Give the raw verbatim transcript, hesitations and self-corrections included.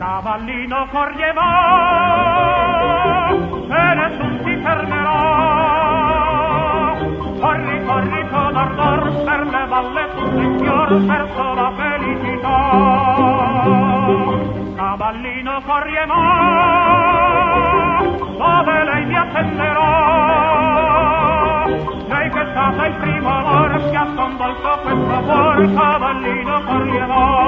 Cavallino corrie va, e nessun ti fermerà. Corri, corri con ardor per le valle tutto in fior verso la felicità. Cavallino corrie va, dove lei mi attenderà. Lei che è stata il primo amor che ha sconvolto questo cuor, cavallino corrie va.